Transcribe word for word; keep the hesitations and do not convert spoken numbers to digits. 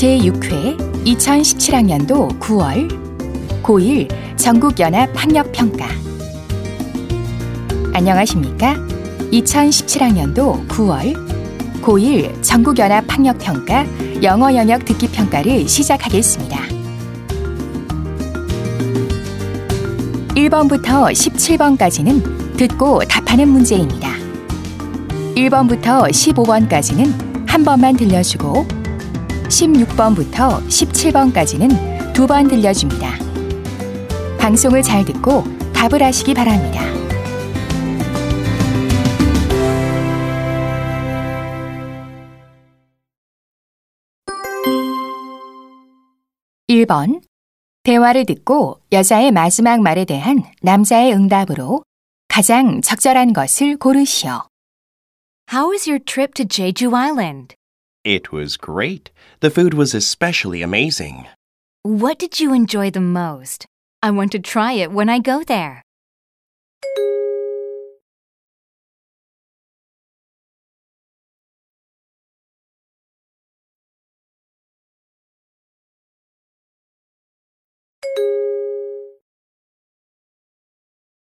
제육 회 이천십칠 학년도 구월 고일 전국연합학력평가. 안녕하십니까? 이천십칠 학년도 구월 고일 전국연합학력평가 영어 영역 듣기 평가를 시작하겠습니다. 일 번부터 십칠 번까지는 듣고 답하는 문제입니다. 일 번부터 십오 번까지는 한 번만 들려주고 십육 번부터 십칠 번까지는 두 번 들려줍니다. 방송을 잘 듣고 답을 하시기 바랍니다. 일 번. 대화를 듣고 여자의 마지막 말에 대한 남자의 응답으로 가장 적절한 것을 고르시오. How was your trip to Jeju Island? It was great. The food was especially amazing. What did you enjoy the most? I want to try it when I go there.